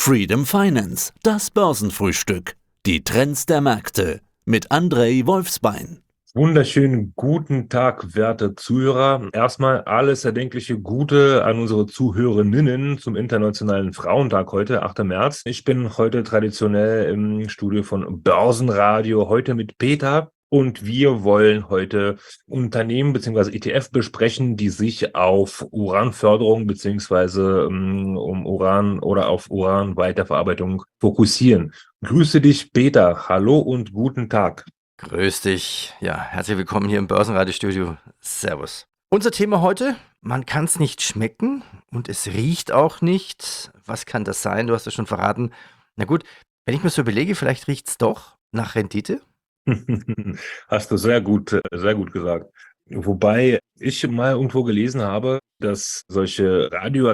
Freedom Finance, das Börsenfrühstück. Die Trends der Märkte mit Andrei Wolfsbein. Wunderschönen guten Tag, werte Zuhörer. Erstmal alles erdenkliche Gute an unsere Zuhörerinnen zum Internationalen Frauentag heute, 8. März. Ich bin heute traditionell im Studio von Börsenradio, heute mit Peter. Und wir wollen heute Unternehmen bzw. ETF besprechen, die sich auf Uranförderung bzw. um Uran oder auf Uranweiterverarbeitung fokussieren. Grüße dich, Peter. Hallo und guten Tag. Grüß dich. Ja, herzlich willkommen hier im Börsenradiostudio. Servus. Unser Thema heute, man kann es nicht schmecken und es riecht auch nicht. Was kann das sein? Du hast es schon verraten. Na gut, wenn ich mir so überlege, vielleicht riecht es doch nach Rendite. Hast du sehr gut gesagt. Wobei ich mal irgendwo gelesen habe, dass solche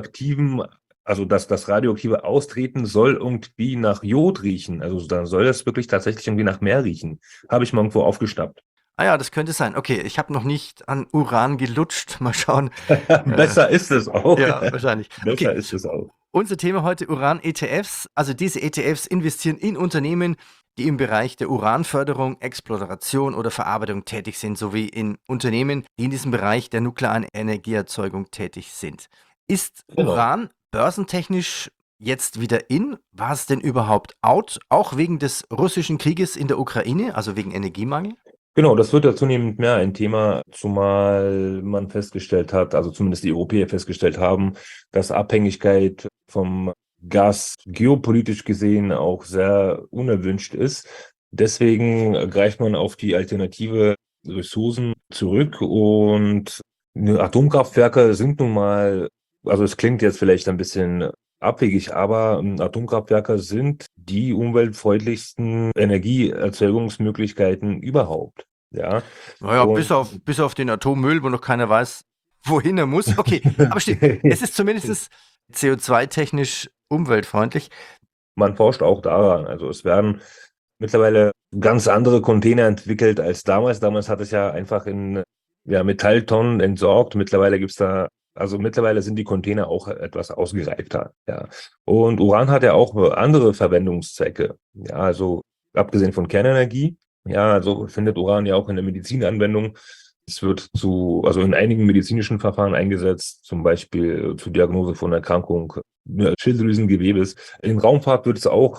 dass das radioaktive Austreten soll irgendwie nach Jod riechen. Also dann soll das wirklich tatsächlich irgendwie nach Meer riechen. Habe ich mal irgendwo aufgeschnappt. Ah ja, das könnte sein. Okay, ich habe noch nicht an Uran gelutscht. Mal schauen. Besser ist es auch. Ja, wahrscheinlich. Besser Okay. ist es auch. Unser Thema heute Uran-ETFs. Also diese ETFs investieren in Unternehmen, die im Bereich der Uranförderung, Exploration oder Verarbeitung tätig sind, sowie in Unternehmen, die in diesem Bereich der nuklearen Energieerzeugung tätig sind. Ist Genau. Uran börsentechnisch jetzt wieder in? War es denn überhaupt out? Auch wegen des russischen Krieges in der Ukraine, also wegen Energiemangel? Genau, das wird ja zunehmend mehr ein Thema, zumal man festgestellt hat, also zumindest die Europäer festgestellt haben, dass Abhängigkeit vom Gas geopolitisch gesehen auch sehr unerwünscht ist. Deswegen greift man auf die alternative Ressourcen zurück und Atomkraftwerke sind nun mal, also es klingt jetzt vielleicht ein bisschen abwegig, aber Atomkraftwerke sind die umweltfreundlichsten Energieerzeugungsmöglichkeiten überhaupt. Ja. Naja, Und bis auf den Atommüll, wo noch keiner weiß, wohin er muss. Okay, aber stimmt, es ist zumindest CO2-technisch umweltfreundlich. man forscht auch daran. Also es werden mittlerweile ganz andere Container entwickelt als damals. Damals hat es ja einfach in Metalltonnen entsorgt. Mittlerweile sind die Container auch etwas ausgereifter. Ja. Und Uran hat ja auch andere Verwendungszwecke. Ja, also abgesehen von Kernenergie. Ja, also findet Uran ja auch in der Medizin Anwendung. Es wird also in einigen medizinischen Verfahren eingesetzt, zum Beispiel zur Diagnose von Erkrankung Schilddrüsengewebes. In Raumfahrt wird es auch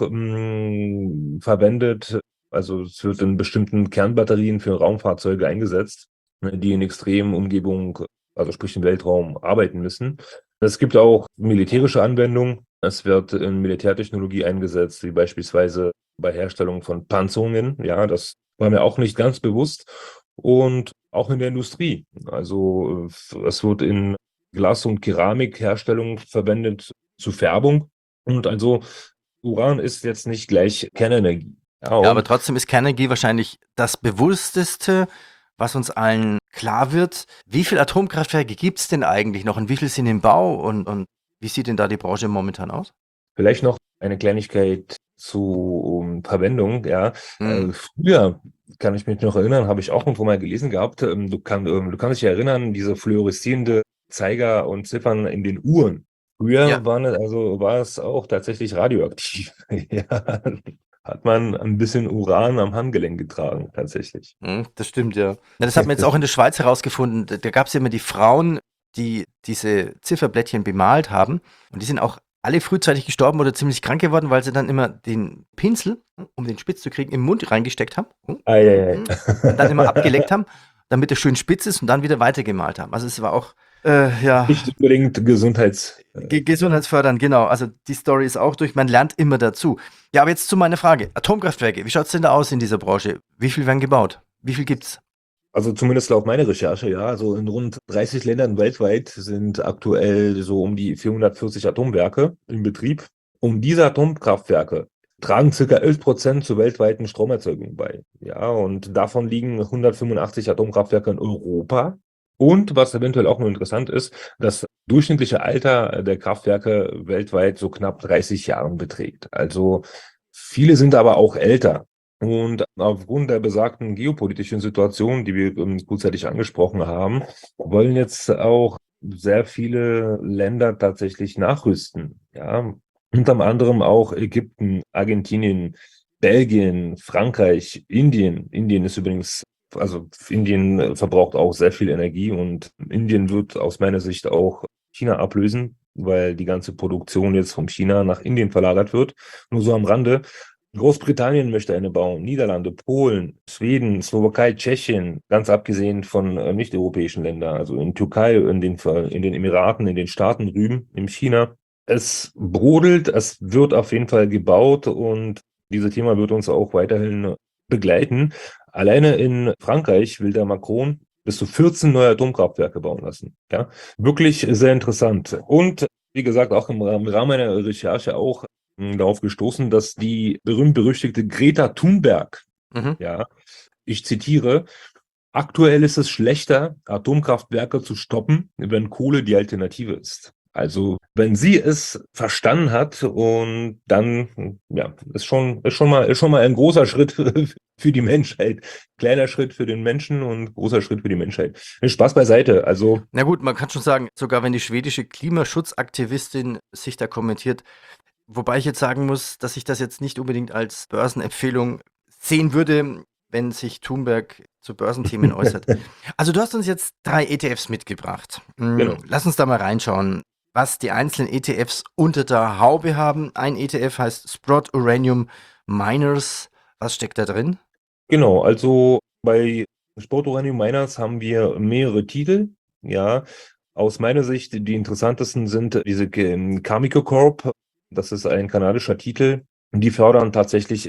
verwendet. Also es wird in bestimmten Kernbatterien für Raumfahrzeuge eingesetzt, die in extremen Umgebungen, also sprich im Weltraum, arbeiten müssen. Es gibt auch militärische Anwendungen. Es wird in Militärtechnologie eingesetzt, wie beispielsweise bei Herstellung von Panzerungen. Ja, das war mir auch nicht ganz bewusst. Und auch in der Industrie. Also es wird in Glas- und Keramikherstellung verwendet zur Färbung. Und also Uran ist jetzt nicht gleich Kernenergie. Ja, Ja, aber und trotzdem ist Kernenergie wahrscheinlich das Bewussteste, was uns allen klar wird. Wie viele Atomkraftwerke gibt es denn eigentlich noch und wie viele sind im Bau und wie sieht denn da die Branche momentan aus? vielleicht noch eine Kleinigkeit zu Verwendung. Ja, Hm. früher kann ich mich noch erinnern, habe ich auch irgendwo mal gelesen gehabt. Du kannst dich erinnern, diese fluoreszierende Zeiger und Ziffern in den Uhren. Ja, Früher war es auch tatsächlich radioaktiv. Ja, hat man ein bisschen Uran am Handgelenk getragen, tatsächlich. das stimmt, ja. Na, das hat man jetzt auch in der Schweiz herausgefunden. Da gab es ja immer die Frauen, die diese Zifferblättchen bemalt haben. Und die sind auch alle frühzeitig gestorben oder ziemlich krank geworden, weil sie dann immer den Pinsel, um den spitz zu kriegen, im Mund reingesteckt haben. Ei. Und dann immer abgeleckt haben, damit er schön spitz ist und dann wieder weitergemalt haben. Also es war auch, ja, Nicht unbedingt gesundheitsfördernd, genau. Also die Story ist auch durch, man lernt immer dazu. Ja, aber jetzt zu meiner Frage. Atomkraftwerke, wie schaut es denn da aus in dieser Branche? Wie viel werden gebaut? Wie viel gibt's? Also zumindest laut meiner Recherche, ja. Also in rund 30 Ländern weltweit sind aktuell so um die 440 Atomwerke in Betrieb. Und diese Atomkraftwerke tragen circa 11% zur weltweiten Stromerzeugung bei. Ja, und davon liegen 185 Atomkraftwerke in Europa. Und was eventuell auch noch interessant ist, das durchschnittliche Alter der Kraftwerke weltweit so knapp 30 Jahren beträgt. Also viele sind aber auch älter. Und aufgrund der besagten geopolitischen Situation, die wir kurzzeitig angesprochen haben, wollen jetzt auch sehr viele Länder tatsächlich nachrüsten. Ja, unter anderem auch Ägypten, Argentinien, Belgien, Frankreich, Indien. Indien ist übrigens, also Indien verbraucht auch sehr viel Energie und Indien wird aus meiner Sicht auch China ablösen, weil die ganze Produktion jetzt von China nach Indien verlagert wird. Nur so am Rande. Großbritannien möchte eine bauen, Niederlande, Polen, Schweden, Slowakei, Tschechien, ganz abgesehen von nicht-europäischen Ländern, also in Türkei, in den Emiraten, in den Staaten drüben, in China. Es brodelt, es wird auf jeden Fall gebaut und dieses Thema wird uns auch weiterhin begleiten. Alleine in Frankreich will der Macron bis zu 14 neue Atomkraftwerke bauen lassen. Ja, wirklich sehr interessant. Und wie gesagt, auch im Rahmen meiner Recherche auch darauf gestoßen, dass die berühmt-berüchtigte Greta Thunberg, ja, ich zitiere, aktuell ist es schlechter, Atomkraftwerke zu stoppen, wenn Kohle die Alternative ist. Also, wenn sie es verstanden hat und dann, ja, ist schon mal ein großer Schritt für die Menschheit. Kleiner Schritt für den Menschen und großer Schritt für die Menschheit. Spaß beiseite. Also, Na gut, man kann schon sagen, sogar wenn die schwedische Klimaschutzaktivistin sich da kommentiert, wobei ich jetzt sagen muss, dass ich das jetzt nicht unbedingt als Börsenempfehlung sehen würde, wenn sich Thunberg zu Börsenthemen äußert. Also du hast uns jetzt 3 ETFs mitgebracht. Genau. Lass uns da mal reinschauen, was die einzelnen ETFs unter der Haube haben. Ein ETF heißt Sprott Uranium Miners. Was steckt da drin? Genau, also bei Sprott Uranium Miners haben wir mehrere Titel. Ja, aus meiner Sicht die interessantesten sind diese Cameco Corp. Das ist ein kanadischer Titel. Die fördern tatsächlich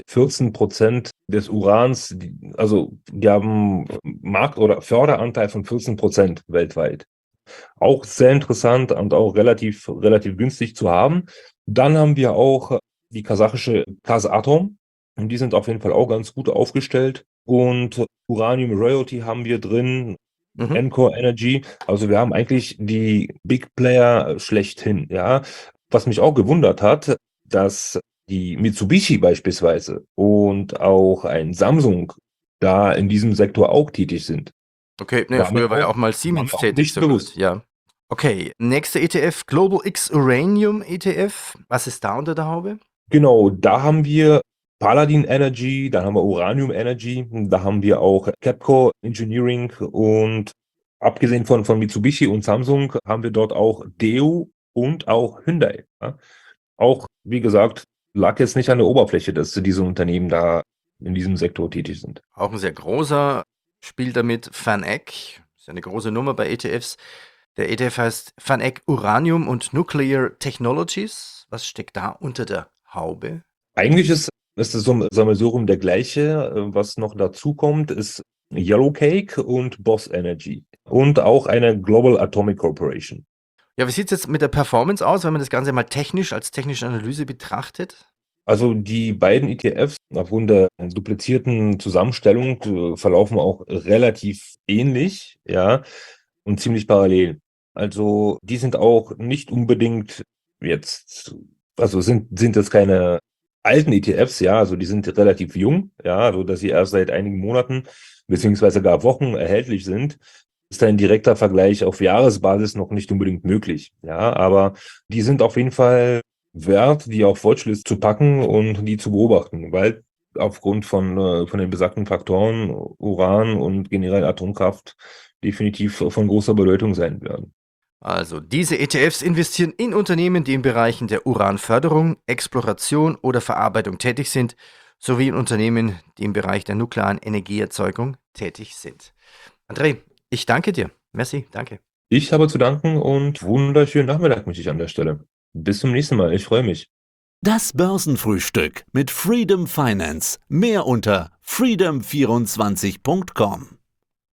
14% des Urans, also die haben Markt- oder Förderanteil von 14% weltweit. Auch sehr interessant und auch relativ günstig zu haben. Dann haben wir auch die kasachische Kasatom. Und die sind auf jeden Fall auch ganz gut aufgestellt. Und Uranium Royalty haben wir drin, Encore Energy. Also wir haben eigentlich die Big Player schlechthin. Ja, was mich auch gewundert hat, dass die Mitsubishi beispielsweise und auch ein Samsung da in diesem Sektor auch tätig sind. Okay, ne, früher war ja auch mal Siemens tätig. Nicht bewusst. Ja. Okay, nächster ETF, Global X Uranium ETF. Was ist da unter der Haube? Genau, da haben wir Paladin Energy, dann haben wir Uranium Energy, da haben wir auch Capco Engineering und abgesehen von Mitsubishi und Samsung haben wir dort auch Daewoo und auch Hyundai. Ja. Auch, wie gesagt, lag jetzt nicht an der Oberfläche, dass diese Unternehmen da in diesem Sektor tätig sind. Auch ein sehr großer, spielt damit VanEck, ist ja eine große Nummer bei ETFs. Der ETF heißt VanEck Uranium und Nuclear Technologies. Was steckt da unter der Haube? Eigentlich ist das Sammelsurium der gleiche. Was noch dazu kommt, ist Yellowcake und Boss Energy und auch eine Global Atomic Corporation. Ja, wie sieht es jetzt mit der Performance aus, wenn man das Ganze mal technisch als technische Analyse betrachtet? Also die beiden ETFs aufgrund der duplizierten Zusammenstellung verlaufen auch relativ ähnlich, ja, und ziemlich parallel. Also die sind auch nicht unbedingt jetzt, also sind jetzt keine alten ETFs, ja, also die sind relativ jung, ja, so dass sie erst seit einigen Monaten beziehungsweise gar Wochen erhältlich sind. Ist ein direkter Vergleich auf Jahresbasis noch nicht unbedingt möglich, ja, aber die sind auf jeden Fall wert, die auf Watchlist zu packen und die zu beobachten, weil aufgrund von den besagten Faktoren Uran und generell Atomkraft definitiv von großer Bedeutung sein werden. Also diese ETFs investieren in Unternehmen, die in Bereichen der Uranförderung, Exploration oder Verarbeitung tätig sind, sowie in Unternehmen, die im Bereich der nuklearen Energieerzeugung tätig sind. André, ich danke dir. Merci, danke. Ich habe zu danken und wunderschönen Nachmittag wünsche ich an der Stelle. Bis zum nächsten Mal, ich freue mich. Das Börsenfrühstück mit Freedom Finance. Mehr unter freedom24.com.